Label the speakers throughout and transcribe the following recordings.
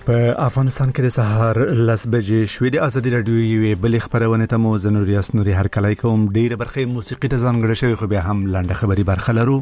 Speaker 1: په افغانستان کې د سهار 10 بجې شوې د ازادي رادیو یوې بلې خبرونه ته مو زنوریاس نوري هر کله کوم ډیره برخه موسیقي ته ځانګړې شوی خو بیا هم لاندې خبري برخه لرو.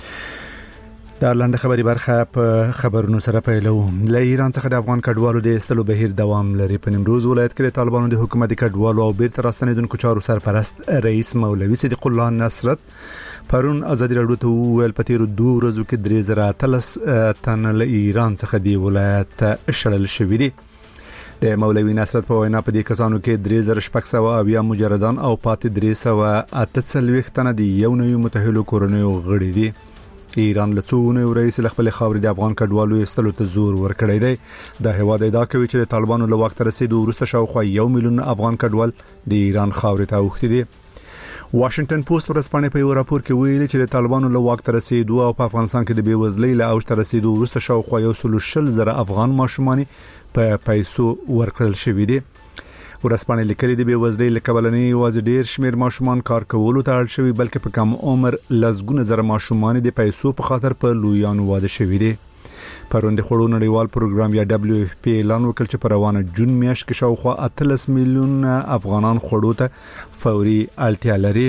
Speaker 1: دا لاندې خبري برخه په خبرونو سره پیلو. له ایران څخه د افغان کډوالو د استلو بهیر دوام لري. په نیمروز ولایت کې د طالبانو د حکومت کډوالو او بیرته راستنیدونکو چارو سرپرست رئیس مولوي صدیق الله نصرت پرون ازادي رادیو ته ویل په تیر 2 ورځو کې 313 تن له ایران څخه دی ولایت شړل شوې دي. د مولوي نصرت په وینا په دې کسانو کې 3600 بیا مجردان او پاتې 348 تنه دي یو نوی متحلو کورنیو غړي دي. ایران له څو رئیس خپل خاورې د افغان کډوالو استلو ته زور ورکړی دی. د هواد ادعا کوي چې طالبانو له وخت رسیدو وروسته شاوخوا 1 میلیون افغان کډوال د ایران خاورې ته اوښتي دي. واشنگټن پوسټ ورسپانې په یو راپور کې ویلي چې طالبانو له وخت رسیدو او په افغانستان کې د بیوزلۍ له اوج ته رسیدو وروسته شاوخوا 140,000 افغان ماشومان په پیسو ورکړل شوې دي. ورسپانې لیکلي د بیوزلۍ له کبلنې یوازې ډیر شمیر ماشومان کار کولو ته اړ شوي بلکې په کم عمر لزګونه زره ماشومان د پیسو په خاطر په لویانو واده شوي دي. پرون د خړو نړیوال پروګرام یا WFP اعلان وکړ چې په روانه جون میاشت کې شاوخوا 13 میلیون افغانان خړو ته فوري اړتیا لري.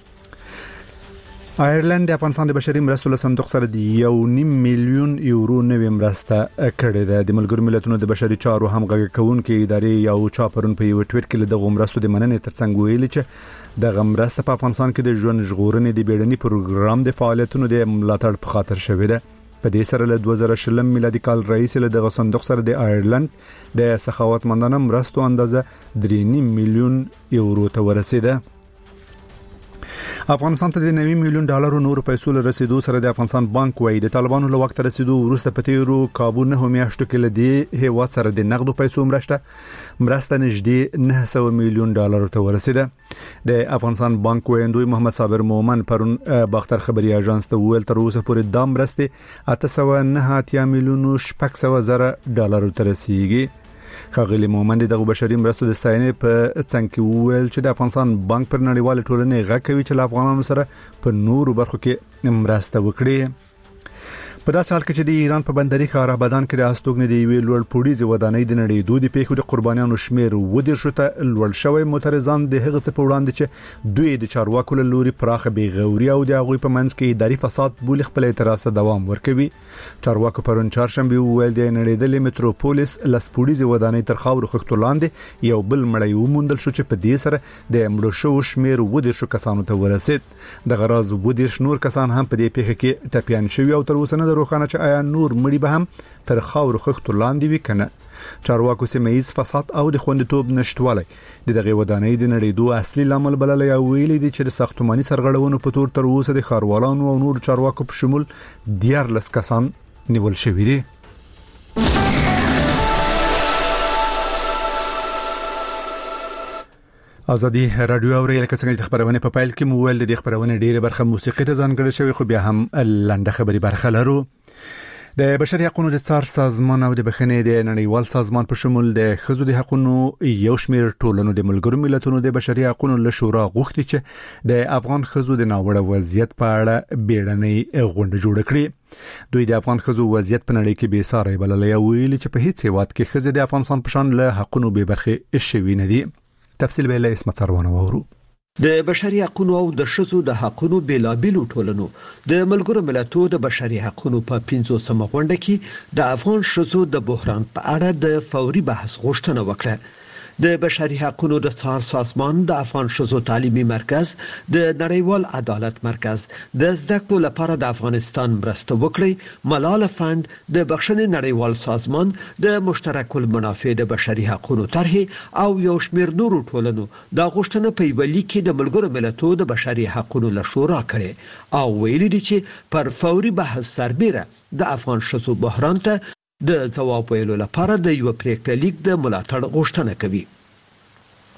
Speaker 1: آیرلند د افغانستان د بشري مرستو له صندوق سره د 1.5 میلیون یورو نوې مرسته کړې ده. د ملګرو ملتونو د بشري چارو همغږي کوونکې ادارې یو چاپرون په یو ټویټ کې د مرستو د مننې ترڅنګ ویلي چې د مرسته په افغانستان کې د ژوند ژغورنې د بیړني پروګرام د فعالیتونو د ملاتړ په خاطر شوې ده. په دې سره له 2020 میلادي کال رئیس له دغه صندوق سره د آیرلند د سخاوتمندانه مرستو اندازه 3.5 میلیون یورو ته ورسیده. افغانستان ته د 9 میلیون ډالرو نور پیسو له رسیدو سره د افغانستان بانک وایي د طالبانو له وخت رسیدو وروسته په تیرو کابو نه میاشتو کې لدی هیواد سره د نقدو پیسو مرسته نږدې 900 میلیون ډالرو ته ورسیده. د افغانستان بانک ویندوی محمد صابر مومن پرون باختر خبري اژانس ته ویل تر اوسه پورې د مرسته 809 میلیون 600 ډالرو ته رسیدي. خغلی مومن دغه بشري مرستو د ستاینې په څنګه کې ویل چې د افغانستان بانک پر نړیوال ټولنې غږ کوي چې افغانانو سره په نورو برخو کې مرسته وکړي. په داسې حال کې چې د ایران په بندري ښار آبادان کې د استوګنې د یوې لوړ پوړیزې ودانۍ د نړۍ د پیښو د قربانیانو شمیر ودیر شو ته لوړ شوی. معترضان د هغه څه په وړاندې چې دوی د چارواکو له لوري پراخه بیغوري او د هغوی په منځ کې اداري فساد بولی خپل اعتراض ته دوام ورکوي. چارواکو پرون چهارشنبه ویل د نړیدلې متروپولیس لس پوړیزې ودانۍ تر خاورو خښتو لاندې یو بل مړی وموندل شو چې په دې سره د مړو شو شمیر ودیر شو کسانو ته ورسید. د غراز ودیر نور کسان هم په دې پیښه کې ټپيان شوي او تر اوسه نه روښانه چې آیا نور مړي به هم تر خاورو خښتو لاندې وي کنه. چارواکو سیمه‌ایز فساد او د خوندیتوب نشټوالی دغه ودانۍ د نړیدو اصلي لامل بللی او ویلي دي چې د ساختماني سرغړونو په تور تر اوسه د ښاروالانو او نور چارواکو په شمول 14 کسان نیول شوي دي. ازادي رادیو اوري لکه څنګه چې خبرونه په پایل کې مویل د خبرونه ډیره برخه موسیقي ته ځانګړې شوی خو بیا هم لاندې خبري برخه لرو. د بشري حقوقو د څار سازمان او د بخښنې د نړیوال سازمان په شمول د ښځو د حقوقو یو شمېر ټولنو د ملګرو ملتونو د بشري حقوقو له شورا غوښتي چې د افغان ښځو د ناوړه وضعیت په اړه بیړنۍ غونډه جوړه کړي. دوی د افغان ښځو وضعیت په نړۍ کې بې ساری بللی او ویلي چې په هیڅ هیواد کې ښځې د افغانستان په شان له حقوقو بې برخې شوي نه دي. تفصیل به له اسمت سروانه وورو.
Speaker 2: د بشري حقوقو او د ښځو د حقوقو بیلابیلو ټولنو د ملګرو ملتونو د بشري حقوقو په 500 غونډه کې د افغان ښځو د بحران په اړه د فوري بحث غوښتنه وکړه. د بشري حقوقو د څار سازمان د افغان ښځو تعلیمي مرکز د نړیوال عدالت مرکز د زده کړو لپاره د افغانستان مرسته وکړي. ملاله فند د بخښنې نړیوال سازمان د مشترک المنافع د بشري حقوقو طرح او یو شمېر نورو ټولنو د غوښتنه په ویلي کې د ملګرو ملتونو د بشري حقوقو له شورا کړي او ویلي دي چې پر فوري بحث سربېره د افغان ښځو بحران ته د ځواب ویلو لپاره د یو پریکړه لیک د ملاتړ غوښتنه کوي.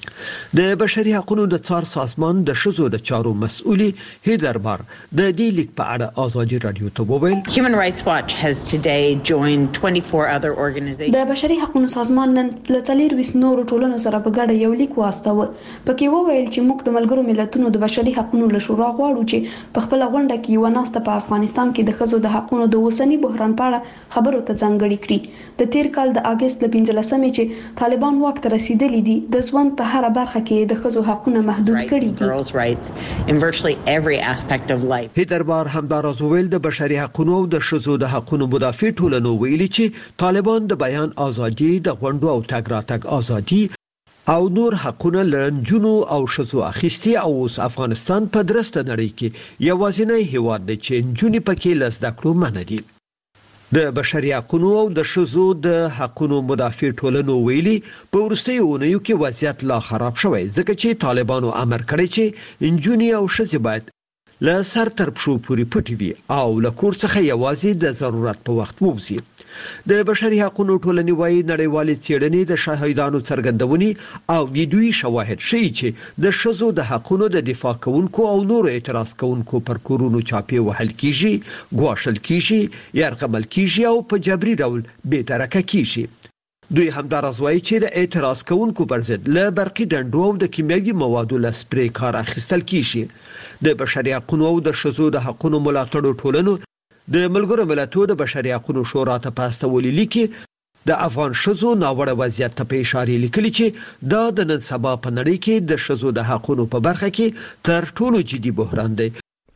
Speaker 2: د بشري حقوقو د څار سازمان د شذو د چارو مسؤلي هیدر بار د دې لیک په اړه ازادي رادیو ته وویل
Speaker 3: Human Rights Watch has today joined 24 other organizations.
Speaker 4: د بشري حقوقو سازمان نن له 24 نورو ټولنو سره په ګډه یو لیک واستاوه پکې وویل چې موږ د ملګرو ملتونو د بشري حقوقو له شورا غواړو چې په خپل غونډه کې وناسته په افغانستان کې د خزو د حقوقو د اوسنی بحران په اړه خبرو ته ځانګړي کړي د تیر کال د اگست ل 15مې چې طالبان واک ته رسیدلي دي د ژوند په هر برخه کې د خزو حقوقونه محدود کړي دي
Speaker 3: Girls' rights in virtually every aspect of life.
Speaker 2: هیدر بار همداراز ویل د بشري حقوقو او د شذو د حقوقو مدافع ټولنو ویلي چې طالبان د بیان ازادي د غونډو او تګ راتګ ازادي او نور حقونه لنجونو او شذو اخیستي او افغانستان په درسته نړۍ کې یوازینی هیواد دی چې نجونې پکې لزده کړو منع دي د بشري حقوقو او د شذو د حقوقو مدافع ټولنو ویلي په ورستیو اونیو کې وضعیت لا خراب شوی ځکه چې طالبانو امر کړی چې انجونی او شذې باید له سر تر پښو پورې پټي وي او له کور څخه یوازې د ضرورت په وخت ووځي د بشري حقوقو ټولنې وايي نړیوالې څېړنې د شاهدانو څرګندونې او ویډیوي شواهد ښيي چې د شذو د حقوقو د دفاع کوونکو او نورو اعتراض کوونکو پر کورونو چاپی وهل کیږي ګواښل کیږي يرغمل کیږي او په جبري ډول بی‌ترکه کیږي دوی همدارز وایي چې د اعتراض کوونکو پر ضد له برقي ډنډو او د کیمیاوي موادو له سپری کار اخیستل کیږي د بشري حقوقو او د شذو د حقوقو ملاتړو ټولنو د ملګرو ملتونو د بشري حقوقو شورا ته پاستولې لیکي د افغان شذو ناوړه وضعیت ته په اشاره لیکلي چې دا د نن سبا په نړۍ کې د شذو د حقوقو په برخه کې تر ټولو جدي بحران دی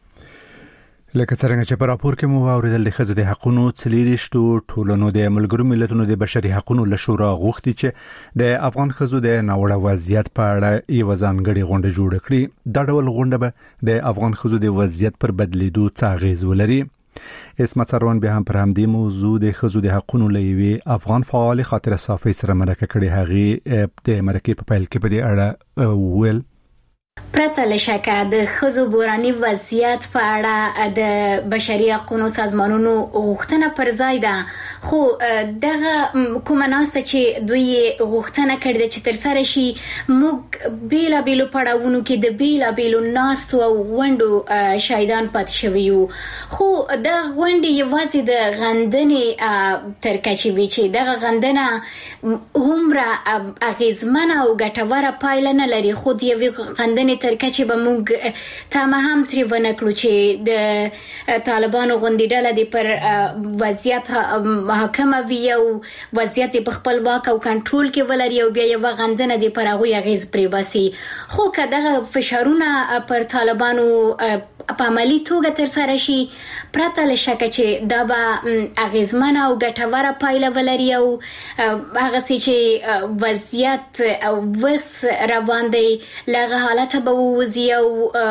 Speaker 1: لکه څنګه چې په راپور کې مو اوریدل د خزو د حقوقو څلیرشتو ټولنو د ملګرو ملتونو د بشري حقوقو له شورا غوښتي چې د افغان خزو د ناوړه وضعیت په اړه یو ځانګړي غونډه جوړ کړي دا ډول غونډه به د افغان خزو د وضعیت پر بدلیدو څه اغیز ولري اسمت سروان به هم پر همدې موضوع د خزو د حقوقو لوي افغان فعال خاطر صافي سره مرکه کړي هغه د مرکه په پیل کې په دې اړه ویل
Speaker 5: پرته له شکه د خزو بوراني وضعیت په اړه د بشري حقوقو سازمانونو غوښتنه پر ځای ده خو دغه کومه ناسته چې دوی غوښتنه کړې چې تر سره شي موږ بیلا بیلو پړاوونو کې د بیلا بیلو ناستو او غونډو شاهدان پات شویو خو د غونډې یوازې د غندنې تر کچې وی چې دغه غندنه همره اغیزمنه او ګټوره پایله نه لري خو د یوې غندنې تر کچې به موږ تمه هم ترې ونه کړو چې د طالبانو غوندې ډله دې پر وضعیت حاکمه وي او وضعیت په خپل واک او کنټرول کې ولري او بیا یوه غندنه دې پر هغوی اغیز پرې باسي خو که دغه فشارونه پر طالبانو په عملي توګه تر سره شي پرته له شکه چې دا به اغیزمنه او ګټوره پایله ولري او هغسې چې وضعیت وس روان دی له هغه حالته به ووځي او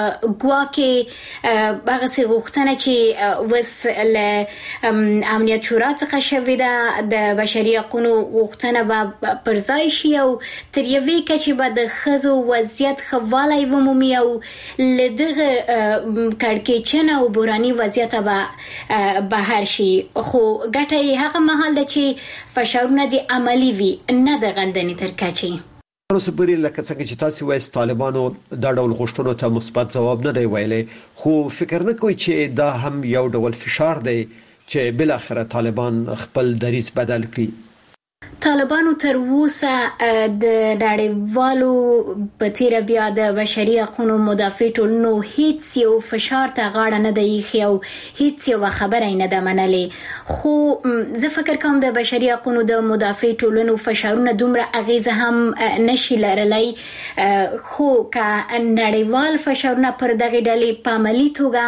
Speaker 5: ګواکې هغسې غوښتنه چې وس له امنیت شورا څخه شوې ده د بشري حقوقو غوښتنه به پر ځای شي او تر یوې کچې به د ښځو وضعیت ښه ومومي او له دغه کړکېچن او بوراني وضعیت به بهر شي خو ګټه یې هغه مهال ده چې فشارونه دې عملي وي نه د غندنې تر کچې
Speaker 2: اوس پرې لکه څنګه چې تاسو وایي طالبانو دا ډول غوښتنو ته مثبت ځواب نه دی ویلي خو فکر نه کوي چې دا هم یو ډول فشار دی چې بل اخر طالبان خپل دریځ بدل کړي
Speaker 5: طالبانو تر اوسه د نړیوالو په تیره بیا د بشري حقوقو مدافع ټولنو هیڅ یو فشار ته غاړه نه دی ایښې او هیڅ یوه خبره یې نه ده منلې خو زه فکر کوم د بشري حقوقو د مدافع ټولنو فشارونه دومره اغیزه هم نشي لرلی خو که نړیوال فشارونه پر دغې ډلې په عملي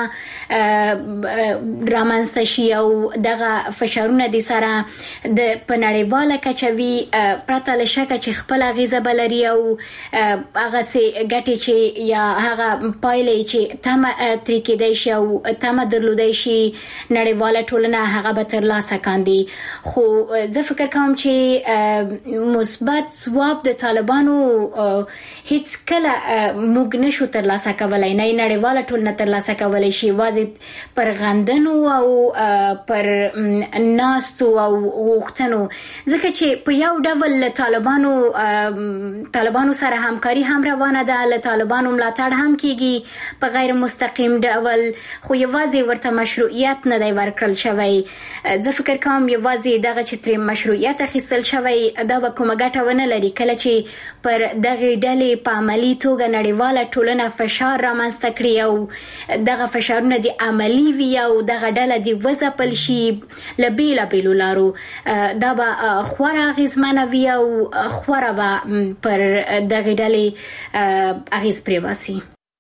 Speaker 5: توګه رامنځته شي او دغه فشارونه د سره په نړیواله کچه وی پرته له شکه چې خپل اغیزه بلري او هغه سي ګټي چې یا هغه پایلې چې تم ترې کېدای شي او تم درلودای شي نړیواله ټولنه هغه به ترلاسه کاندي خو زه فکر کوم چې مثبت ځواب د طالبانو هیڅ کله موږ نشو ترلاسه کولای نه نړیواله ټولنه ترلاسه کولای شي واځي پر غندنو او پر ناستو او غوښتنو ځکه چې په یو ډول طالبانو سره همکاري هم روانه ده، له طالبانو ملاتړ هم کیږي په غیر مستقیم ډول، خو یوازې ورته مشروعیت نه دی ورکړل شوی. زه فکر کوم یوازې دغه چې تر مشروعیت اخیستل شوی دا به کومه ګټه ونه لري کله چې پر دغه ډلې په عملی توګه نړیواله ټولنه فشار رامنځته کړي او دغه فشارونه د عملی وي او دغه ډله د وځپل شي له بیلابیلو لارو. دا به خورا اغیزمنه وي او خورا به پر دغه ډلې اغیز پرېباسي.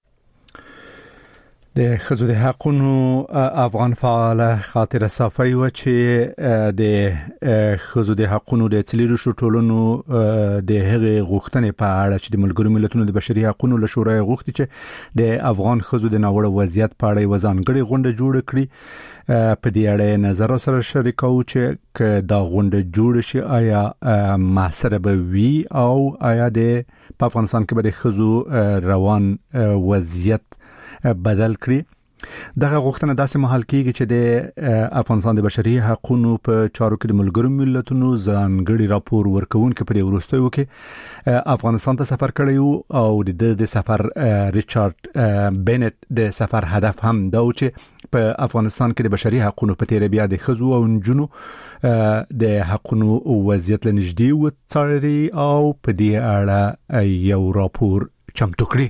Speaker 1: د ښځو د حقونو افغان فعال خاطره صافی و چې د ښځو د حقونو د څلورو ټولنو د هغې غوښتنې په اړه چې د ملګرو ملتونو د بشري حقونو له شورای غوښتي چې د افغان ښځو د ناوړه وضعیت په اړه یوه ځانګړې غونډه جوړه کړي. په دې اړه نظر سره شریکو چې دا غونډه جوړ شي آیا موثره به وي او آیا د افغانستان کې به د ښځو روان وضعیت بدل کړي. دغه غوښتنه داسې مهال کېږي چې د افغانستان د بشري حقوقو په چارو کې د ملګرو ملتونو ځانګړي راپور ورکوونکي په وروستیو کې افغانستان ته سفر کړی او د سفر ریچارډ بینټ د سفر هدف هم دا و چې په افغانستان کې د بشري حقوقو په تیر بیا د ښځو او نجونو د حقوقو وضعیت لنږدې وڅاري او په دې اړه یو راپور چمتو کړي.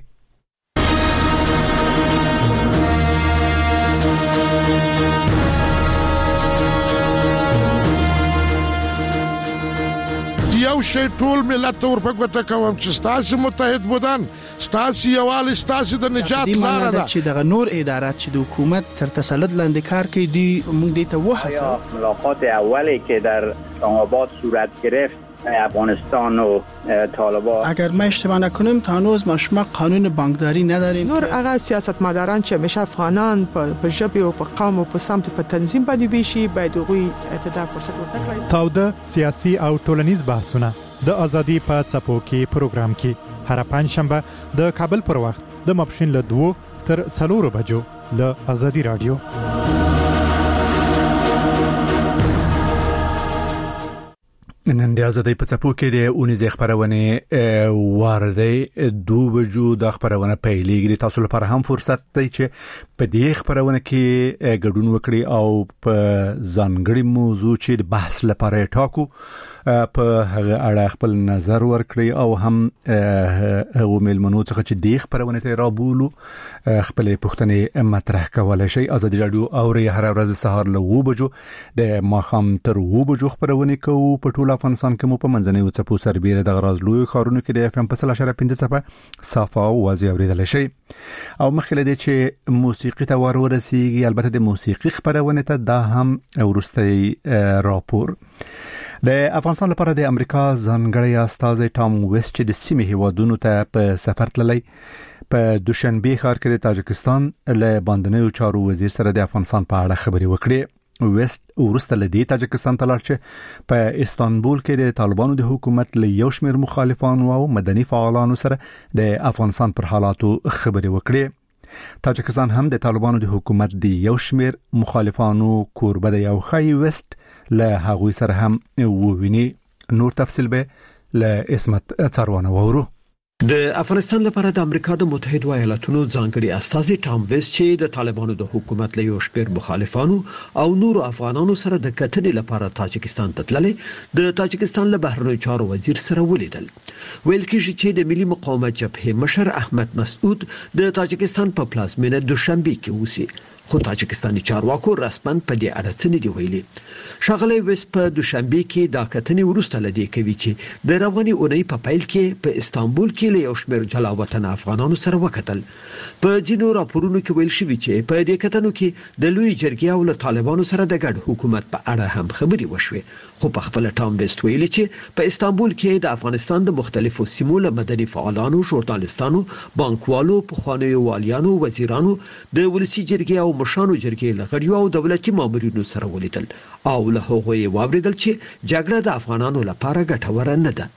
Speaker 6: یو شی ټول ملت ته ورپګوته کوم چې ستاسو متحد بودن ستاسو یوال ستاسو د نجات لاره ده
Speaker 7: چې دغه نور ادارات چې د حکومت تر تسلط لاندې کار کوي دی موږ دې ته وحسه.
Speaker 8: ملاقات اولی که در اسلام آباد صورت گرفت افغانستان و طالبان،
Speaker 7: اگر ما اشتباه نکنیم تا هنوز ما شما قانون بانکداری نداریم.
Speaker 9: نور هغه سیاستمداران چې همیشه افغانان په ژبه او په قوم او په سمت په تنظیم باندې ویشي باید هغوی ته فرصت ورکړي.
Speaker 10: تاوده سیاسي او ټولنیز بحثونه د ازادي په څپو کې پروګرام کې هر پنځشنبه د کابل پر وخت د ماپښین له 2 تر 4 بجو له ازادي رادیو.
Speaker 1: نن د ازادۍ په څپو کې د اونیزې خبرونه واردې 2 بجو د خبرونه پیلېږي. تاسو لپاره هم فرصت دی چې په دې خبرونه کې ګډون وکړي او په ځانګړي موضوع چې د بحث لپاره ټاکو په هغه اړه خپل نظر ورکړي او هم هغه ملمنو څخه چې د خبرونه ته رابولو خپل پوښتنې مطرح کولای شي. ازادي رادیو اوري هر ورځ سهار له 2 بجو د ماښام تر 2 بجو خبرونه کوو په ټول افغانستان کې مو په منځنۍ څپو سربېره د غراز لوی خارونو کې د اف ام په 0.5 صفه صافه او واضح اوریدل شي. او مخکې له چې موسیقي ته ورسیږي البته د موسیقي خبرونه ته دا هم ورستي راپور. د افغانستان لپاره د امریکا ځانګړی استازی ټام ویسټ چې د سیمې هیوادونو ته په سفر تللی په دوشنبه ښار کې د تاجکستان له باندنیو چارو وزیر سره د افغانستان په اړه خبرې وکړې. ویسټ ورسته له دې تاجکستان ته لاړ چې په استانبول کې د طالبانو د حکومت له یو شمېر مخالفانو او مدني فعالانو سره د افغانستان پر حالاتو خبرې وکړې. تاجکستان هم د طالبانو د حکومت د یو شمېر مخالفانو کوربه دی او خای ویسټ له هغوی سره هم وویني. نور تفصیل به له اسمت څاروانه وورو.
Speaker 2: د افغانستان لپاره د امریکا د متحده ایالاتونو ځانګړي استازي ټام ویسټ چې د طالبانو د حکومت له یو شمېر مخالفانو او نورو افغانانو سره د کتنې لپاره تاجکستان ته تللی د تاجکستان له بهرنیو چارو وزیر سره ولیدل. ویل کېږي چې د ملي مقاومت جبهې مشر احمد مسعود د تاجکستان په پلازمینه دوشنبه کې اوسي، خو تاجکستاني چارواکو رسماً په دې اړه څه نه دی ویلي. ښاغلی ویسټ په دوشنبه کې دا کتنې وروسته لدې کوي چې د رواني اونۍ په پیل کې په استانبول کې له یو شمېر جلا وطن افغانانو سره وکتل. په ځینو راپورونو کې ویل شوی چې په دې کتنو کې د لوی جرګې او له طالبانو سره د ګډ حکومت په اړه هم خبرې وشوې. خو په خپل ټام ویسټ ویلي چې په استانبول کې د افغانستان د مختلفو سیمو له مدني فعالانو، ژورنالستانو، بانکوالو، پخوانیو والیانو، وزیرانو، د ولسی جرګې او مشانو جرګې لغړیو او دولتي مامورینو سره ولیدل او له هغوی واوریدل چې جګړه د افغانانو لپاره ګټوره نه ده.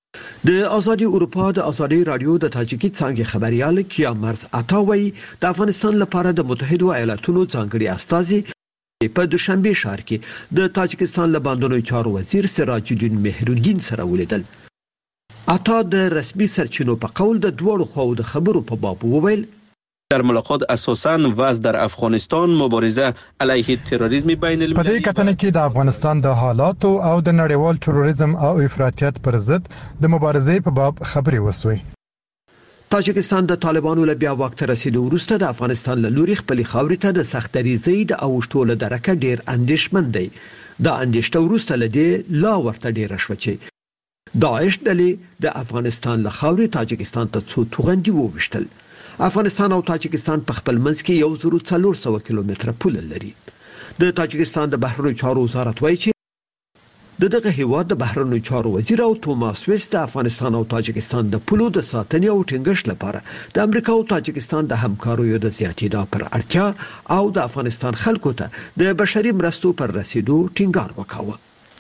Speaker 2: د ازادي اروپا د ازادي رادیو د تاجیکي څنګه خبريال کیا مرز عطاوي د افغانستان لپاره د متحده ایالاتونو ځانګړي استازي په دوشنبه ښار کې د تاجکستان له باندونو چارو وزیر سراج الدین مهرالدین سره ولیدل. عطا د رسمي سرچینو په قول د دوړو خواو د خبرو په باب وویل
Speaker 11: در ملاقات اساساً وضع در افغانستان مبارزه علیه تروریسم بین المللی
Speaker 10: په دې کتنه کې د افغانستان د حالاتو او د نړیوال تروریسم او افراطیت پر ضد د مبارزې په باب خبرې وسوي.
Speaker 2: تاجکستان د طالبانو له بیا وخت رسیدو وروسته د افغانستان له لوري خپل خاورې ته د سختريزي د اوښتو له درکه ډیر اندیشمن دی. د اندیشته وروسته لدی لا ورته ډیر شوچي داعش ډلې د افغانستان له خاورې تاجکستان ته څو توغندي ووشتل. افغانستان او تاجکستان په خپل منځ کې 1400 کیلومتره پول لري. د تاجکستان د بهرنیو چارو وزارت وایي چې دغه هیواد د بهرنیو چارو وزیر او توماس ویست د افغانستان او تاجکستان د پولو د ساتنې او ټینګښت لپاره د امریکا او تاجکستان د همکاریو د زیاتېدا پر اړتیا او د افغانستان خلکو ته د بشري مرستو پر رسیدو ټینګار وکاوه.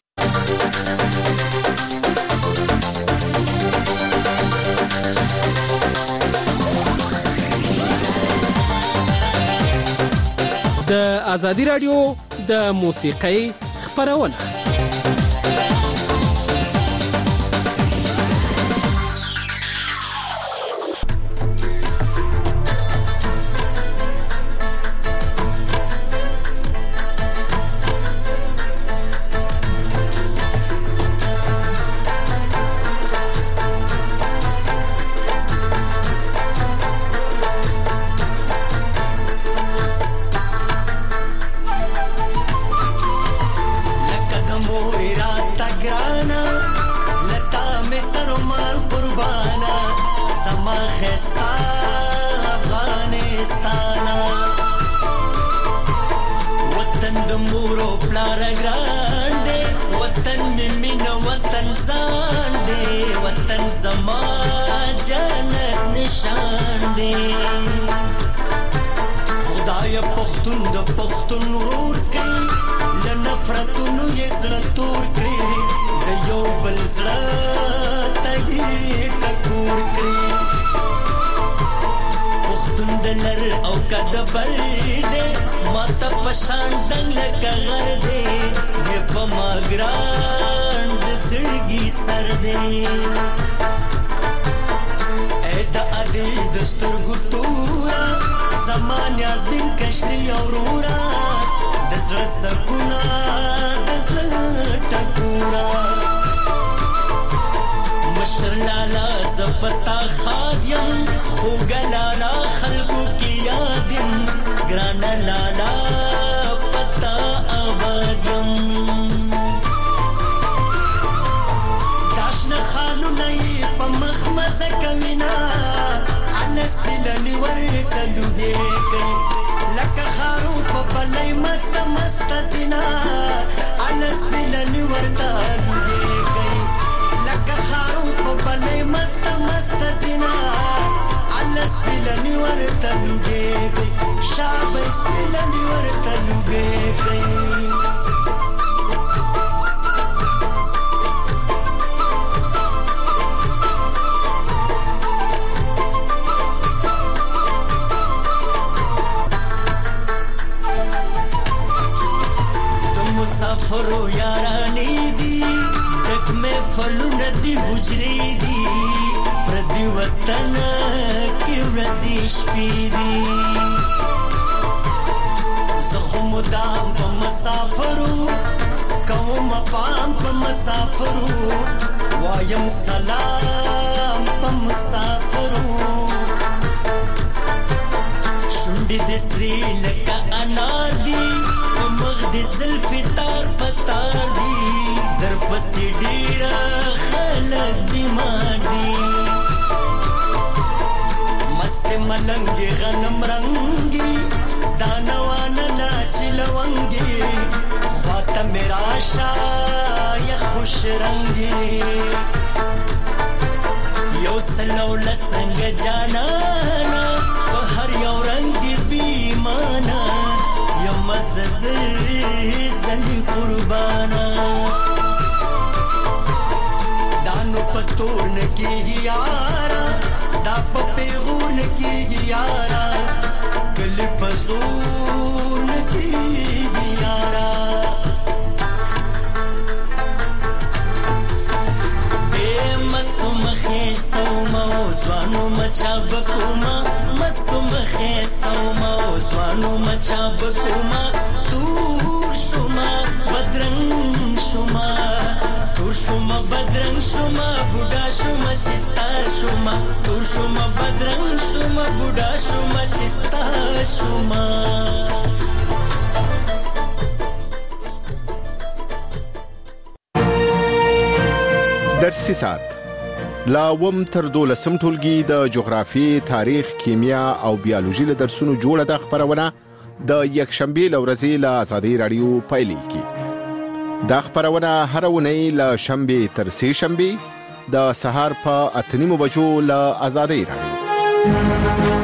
Speaker 12: د ازادي رادیو د موسیقۍ خبرونه
Speaker 13: مسافرو یارانی دی تک میں فلون دی حجری دی پردی وطن کی ورزش پی دی زخم دام پا مسافرو قوم پام پا مسافرو وایم سلام پا مسافرو شنڈی دسری لکا انار دی مغد زلفی تار پتار دی در پسی ڈیرا خلق بیمار دی مست ملنگی غنم رنگی دانوانا لاچی لونگی خواتا میرا شای خوش رنگی یو سلو لسنگ جانانا و هر یو رنگی بیمانا زندی قربانا دانو پتور نکی یارا دا پپیغو نکی یارا کل پزور نکی یارا مخیستو موزوانو مچا بکوما مستو مخیستو موزوانو مچا بکوما تور شما بدرنگ شما تور شما بدرنگ شما بودا شما چستا شما تور شما بدرنگ شما بودا شما چستا شما
Speaker 14: درسي سات لا وم تر 12 ټولګي د جغرافي تاریخ کیمیا او بیولوژي له درسونو جوړه د خبرونه د یکشنبه لورځي له آزادي رادیو پایلې کی د خبرونه هر ونی له شنبه تر سه شنبه د سهار په 8:30 بجو له آزادي رادیو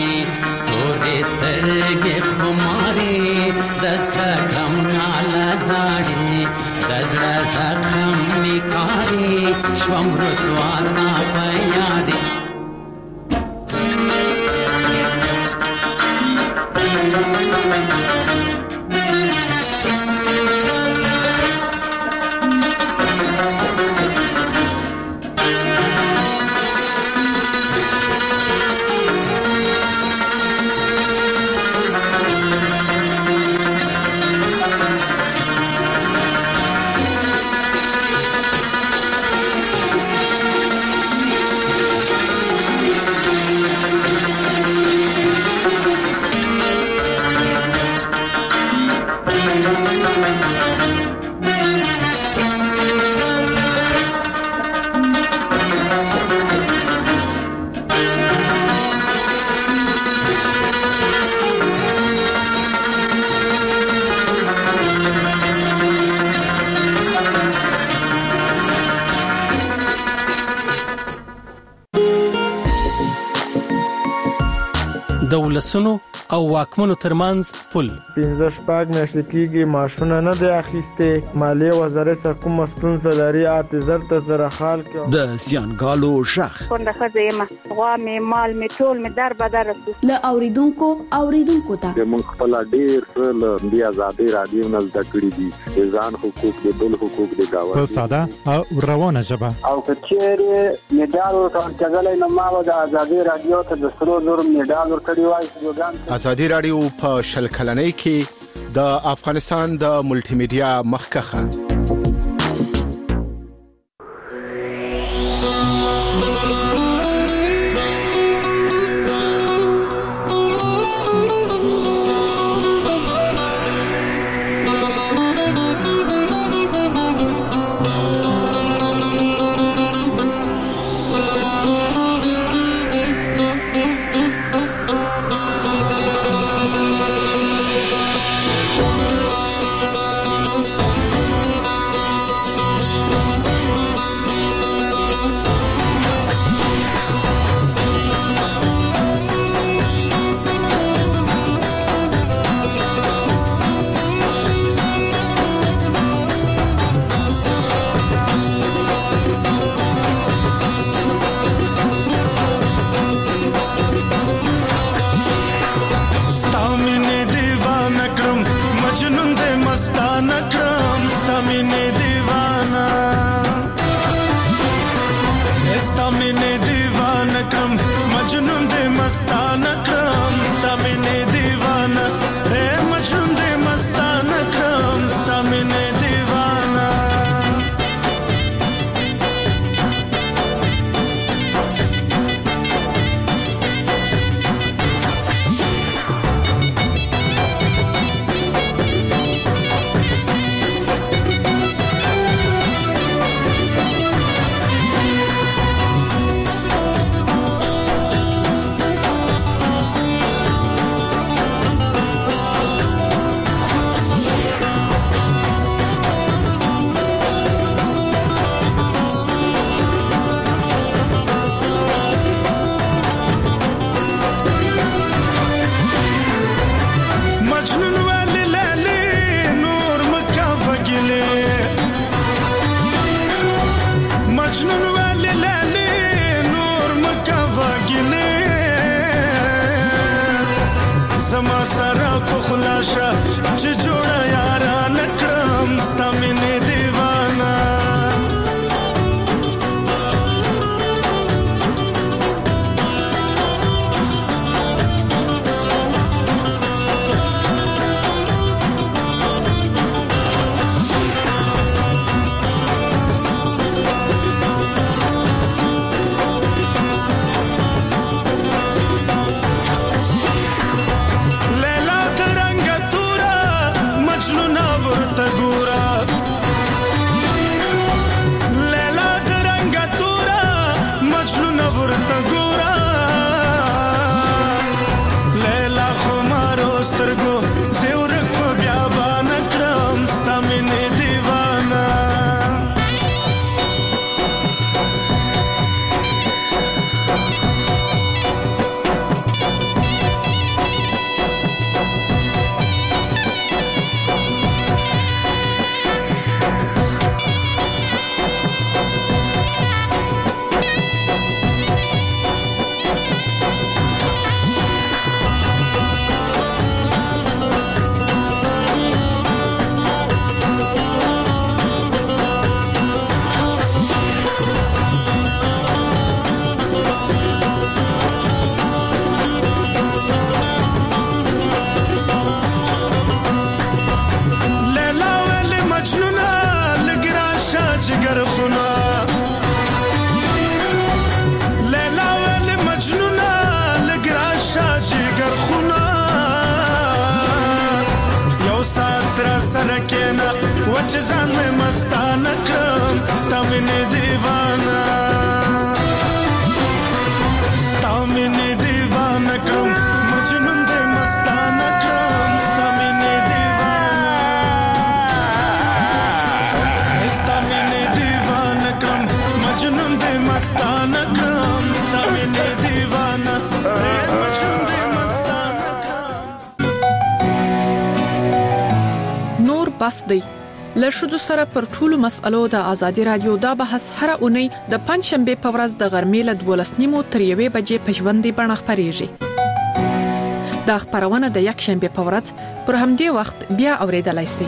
Speaker 15: سترګې خماري زکه کم ناله
Speaker 12: د ولسونو او واکمنو ترمنځ پل
Speaker 15: 15 میاشتې کېږي ماشونه نه دی اخیسته مالیه وزارت سره کوم ستونزه لري اعتذار ته زره خال کې
Speaker 16: د زیانګالو شخ
Speaker 17: څنګه خزیمه غوا می مال می ټول می در بدر
Speaker 4: ل اوریدونکو ته
Speaker 18: موږ خپل ډیر ل بیا آزادي رادیو نل تکړی دي ځان حقوق د بل حقوق د گاوه
Speaker 10: په ساده او روانه ژبه
Speaker 19: او کچېره میډال ورکړل کېدلای نو ما د آزادي رادیو ته د سرو زر میډال ورکړی وای
Speaker 14: آزادي رادیو په شل کلنۍ کې د افغانستان د ملټي میډیا مخکخه
Speaker 13: मस्ताना कम स्तमिने दीवाना रे मचुंदे मस्त
Speaker 9: بحث دی. له ښځو سره پر ټولو مسألو د ازادي رادیو دا بحث هر اونۍ د پنځشنبه په ورځ د غرمې له 12:30 تر 1 بجې په ژوندۍ بڼه خپرېږي. دا خبرونه د یک شنبه په ورځ پر همدې وخت بیا اوریدلای شئ.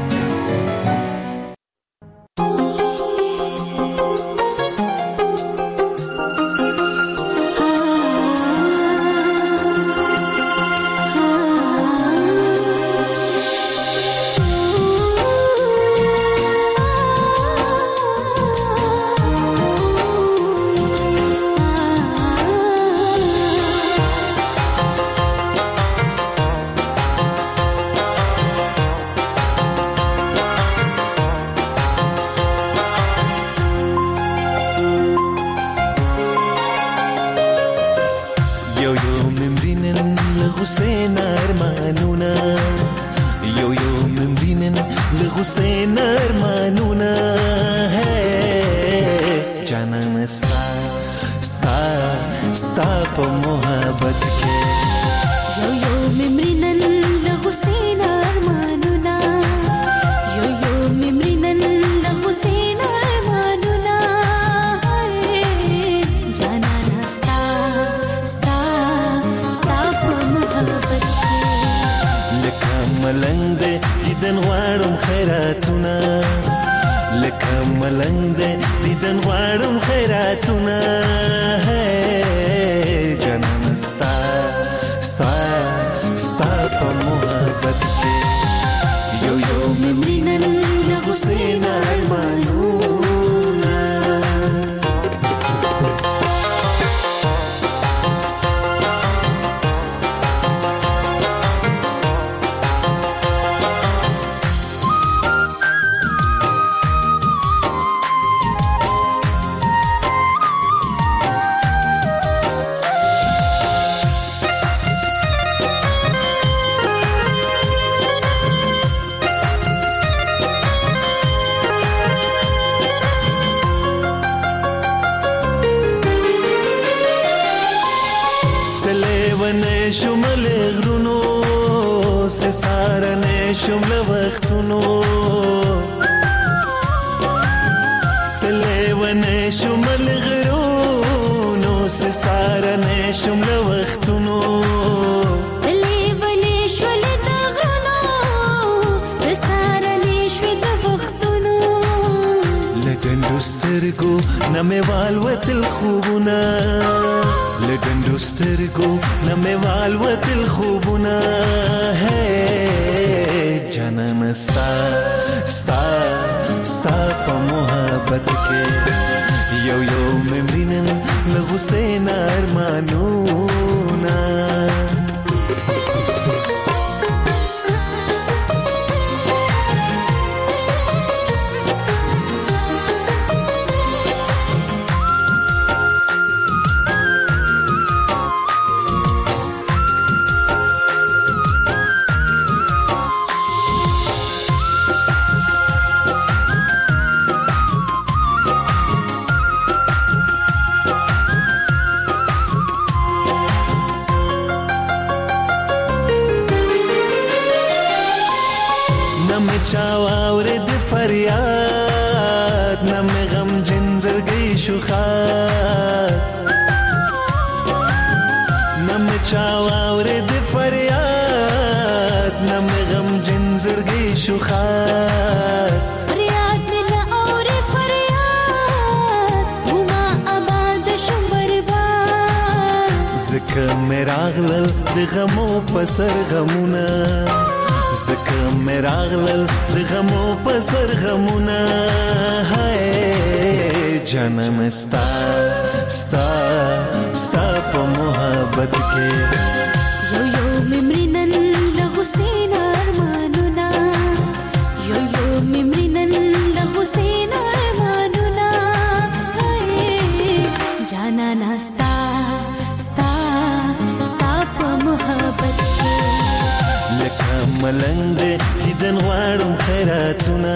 Speaker 13: ملنګ دیدن غواړم خیراتونه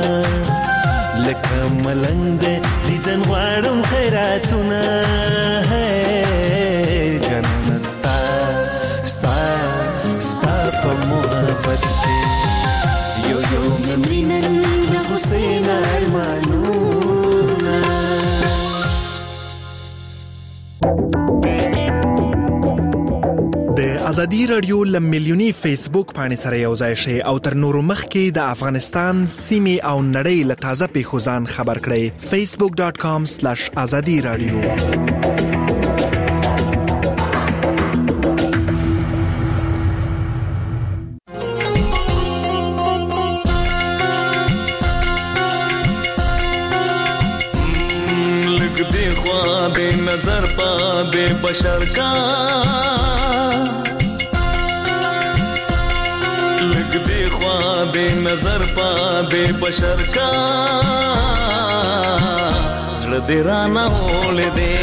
Speaker 13: لکه ملنګ دیدن غواړم خیراتونه جنم ستا ستا ستا په محبت کې یو یو ممرینه
Speaker 20: د ازادي رادیو لملیونی فیسبوک باندې سره یو ځای شي او تر نورو مخکې د افغانستان سیمې او نړۍ له تازه پیښو ځان خبر کړئ. facebook.com/azadi radio.
Speaker 13: لګ دی خوا د نظر پا د بشر کا د نظر پا د بشر کا زړه دې رانه ولې دې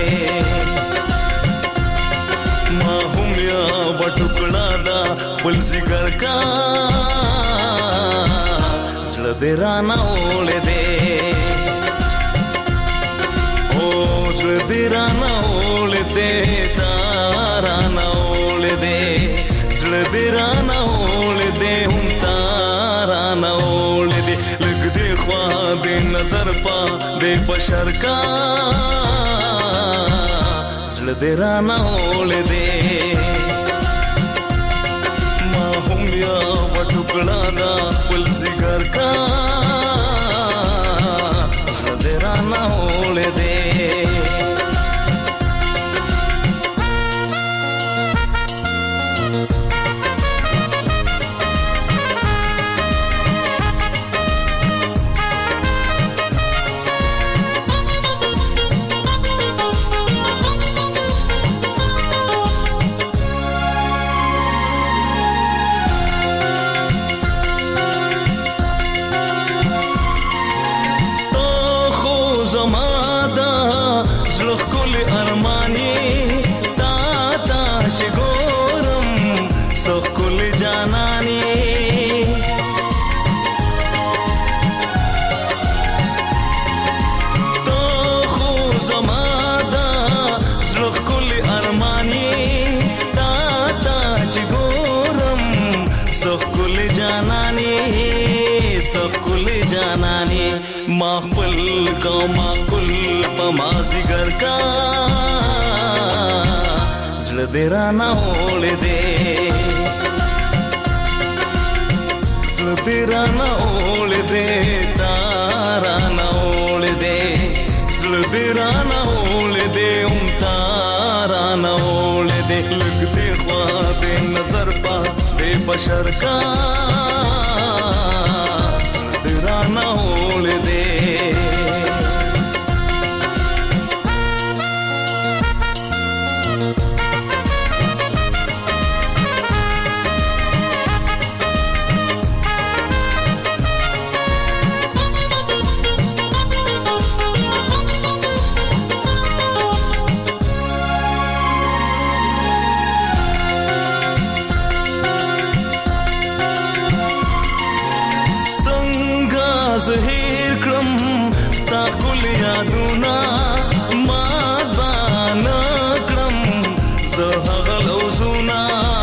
Speaker 13: ما هم یا وټکړه دا بل زګر کا زړه دې رانه ولې دې او زړه دې رانه ولې دې تا رانه ولې دې زړه دې رانه ولې دې لګ دی خوا د نظر پا د بشر کا زړه دې رانه ولې دې ما هم یا وټکړه دا خپل زګر کا زړه دې رانه ولې دې ما خپل کوما کل پمازګر کا زړه دې رانه ولې دې زړه دې رانه ولې دې تا رانه ولې دې زړه دې رانه ولې دې تا رانه ولې دې لګ دې خوا دې نظر پا دې بشر کا زړه دې رانه ولې دې زهیر کړم ستا ټول یادونه ما ځان کړم زه هغه لوزونه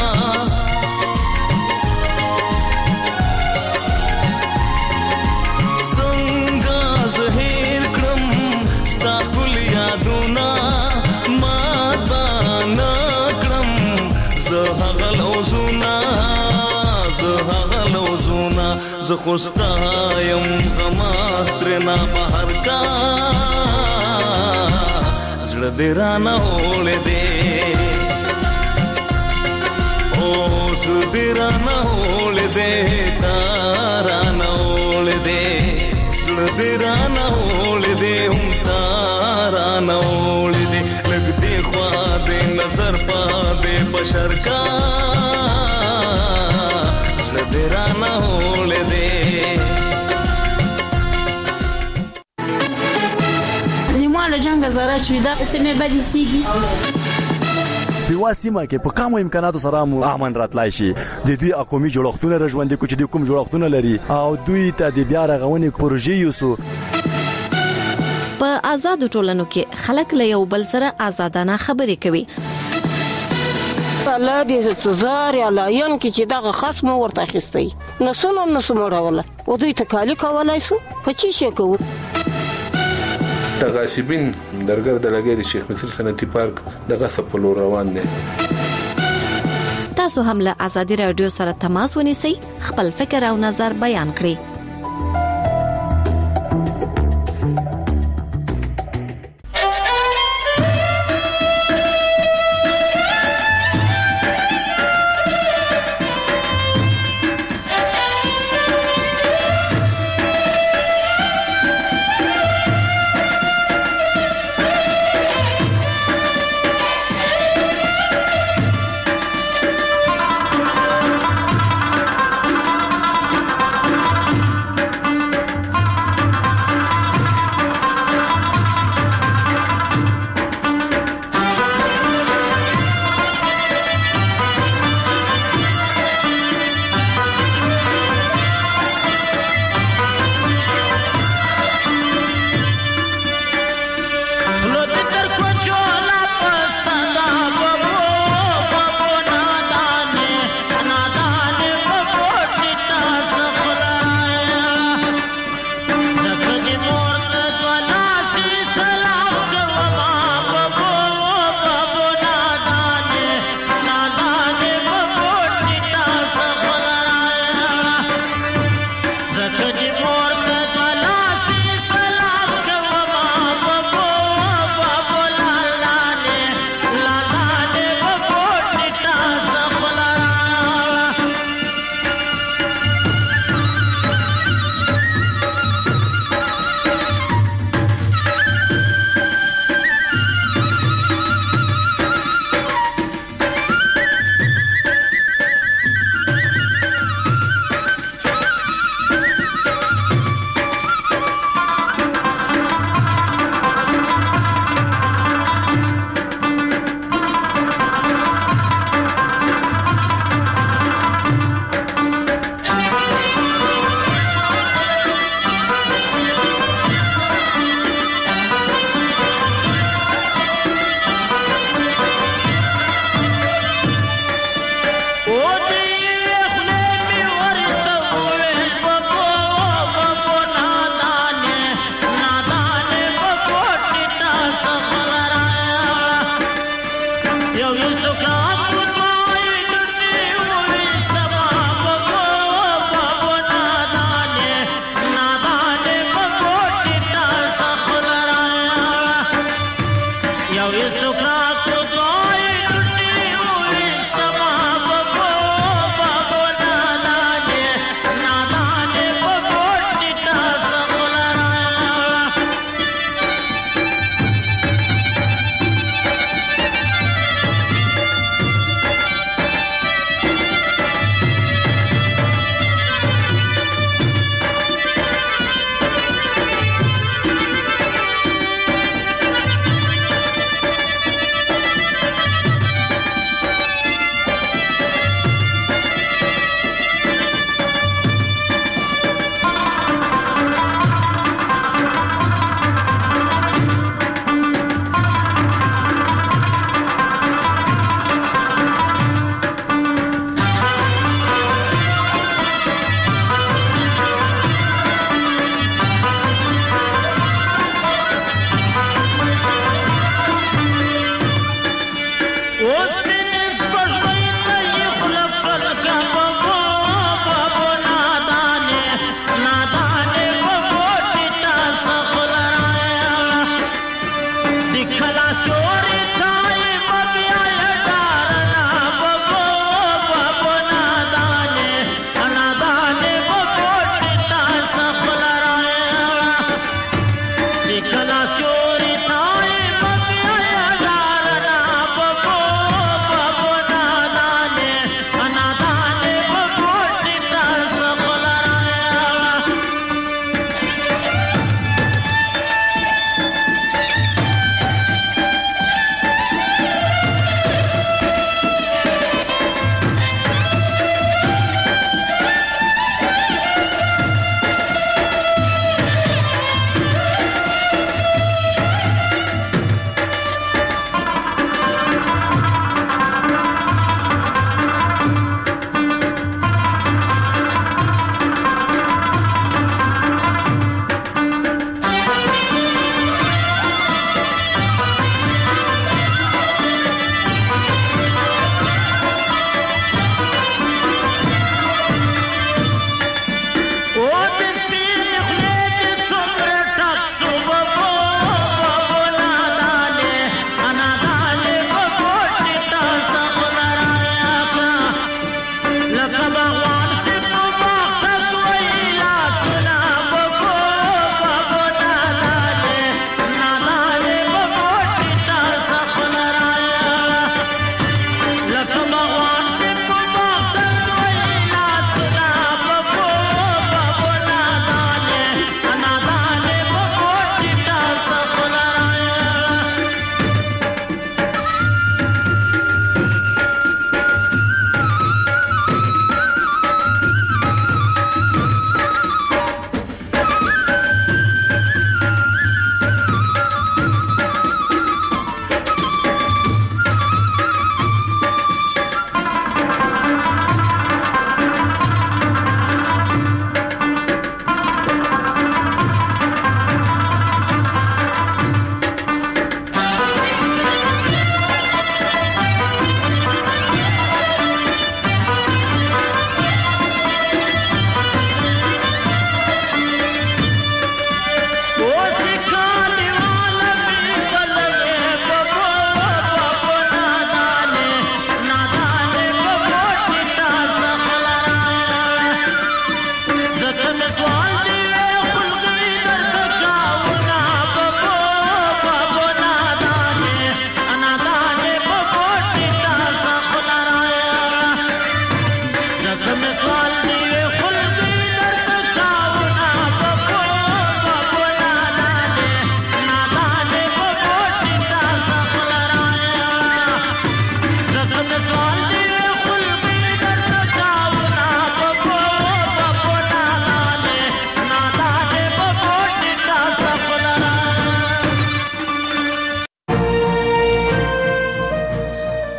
Speaker 13: څنګه زهیر کړم ستا ټول یادونه ما ځان کړم زه هغه لوزونه زه خوستا یم غماسترنا بهر کا زړه دې رانه ولې دې او زړه دې رانه ولې دې تا رانه ولې دې زړه دې رانه ولې دې تا رانه ولې دې لګ دې خوا دې نظر پا دې بشر کا زړه دې رانه ولې دې
Speaker 21: له جنگ زاره شویده سمې بدې سیږي
Speaker 22: په سیمه کې په کومو امکاناتو سره مو امن راتلای شي د دوی اقومي جوړښتونه رژوندې کوچ دي کوم جوړښتونه لري او دوی ته د بیا رغونې پروژې یوسو
Speaker 23: په آزاد ټولنو کې خلک له یو بل سره آزادانه خبرې کوي
Speaker 24: الله دې زار یا لاین کې چې دغه خصم ورته اخیستي نسونه راوله او دوی ته کالی کولای شو په چی شي کوو
Speaker 3: د غاصبین درګر د لګي د شیخ مصر صنعتي پارک د غصب په لور روان دي.
Speaker 23: تاسو هم له آزادي رادیو سره تماس ونیسئ، خپل فکر او نظر بیان کړئ.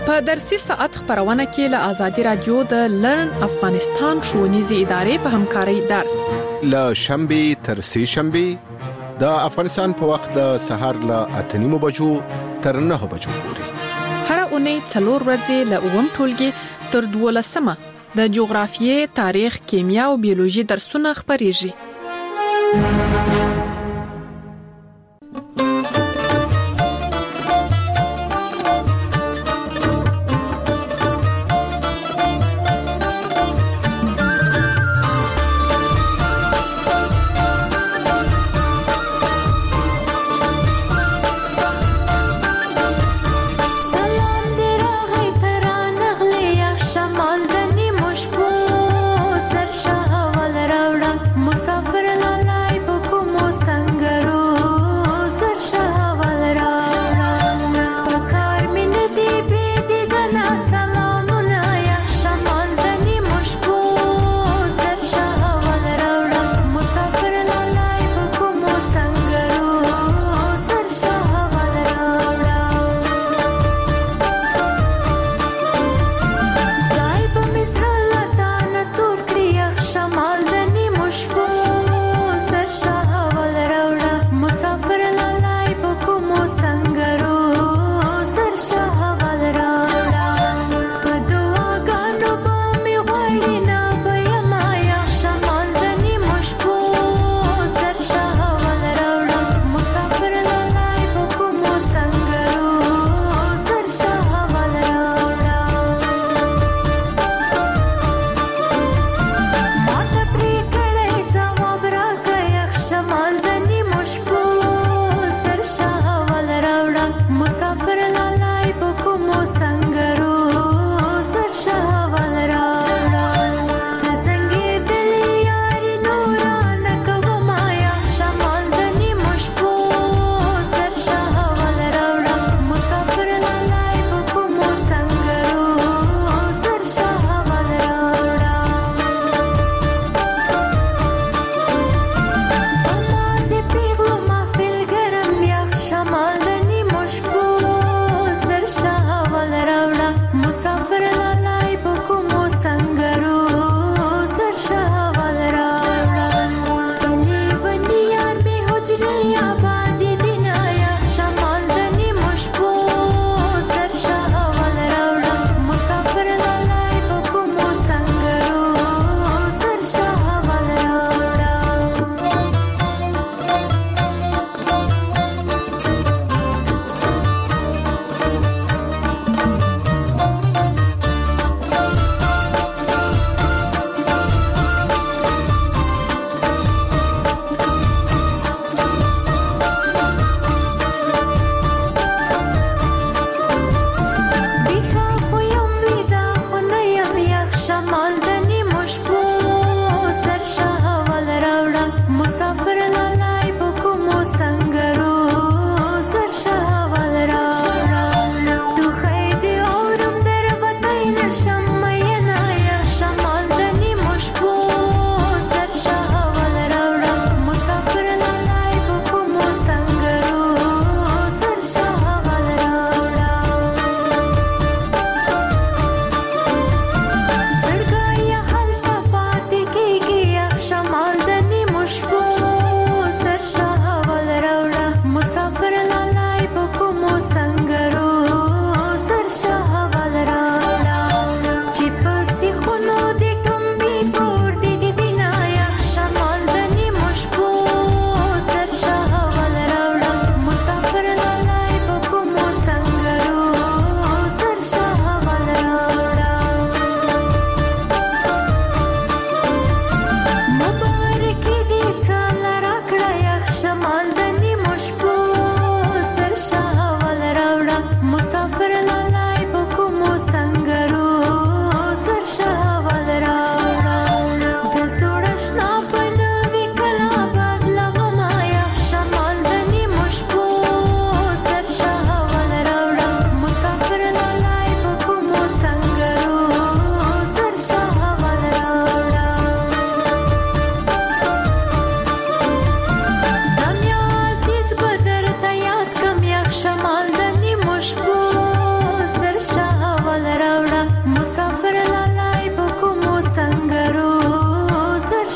Speaker 9: په درسي ساعت خبرونه کې له آزادي رادیو د لرن افغانستان ښوونیزې ادارې په همکارۍ درس
Speaker 14: له شنبه تر سه شنبه د افغانستان په وخت د سحر له 8:30 بجو تر 9 بجو پورې
Speaker 9: هر اونۍ 4 ورځې له اوم ټولګي تر 12 د جغرافیې، تاریخ، کیمیا او بیولوژي درسونه خبريږي.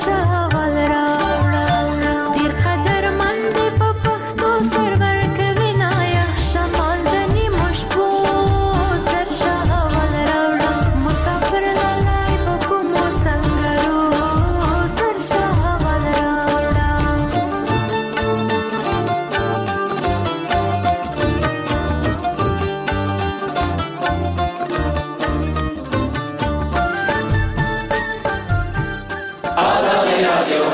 Speaker 5: شاول راوړه ډیر قدرمند په پښتو سرور کوي نایا شمال د نیمو شپو سر شاول راوړه مسافر لالای په کومو سنگرو سر شاول راوړه
Speaker 13: آزادی رادیو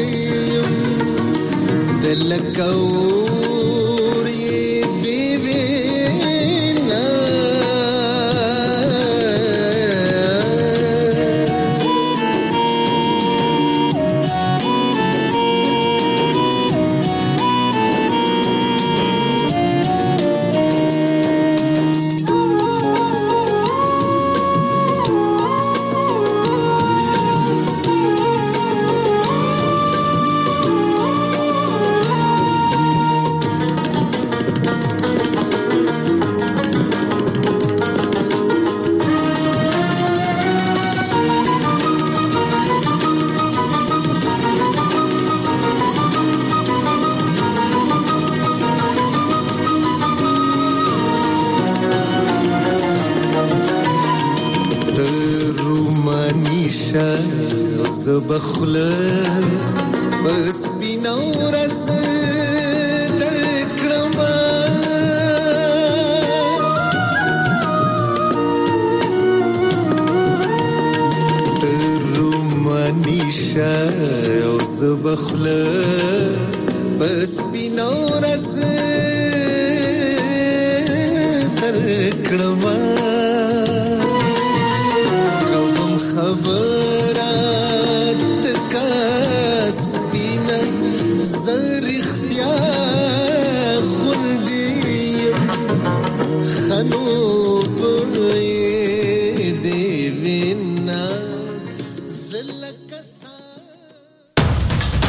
Speaker 6: دلکور دی
Speaker 1: زبخله بس بینو رس درکړم ترمنیشه او زبخله بس بینو رس درکړم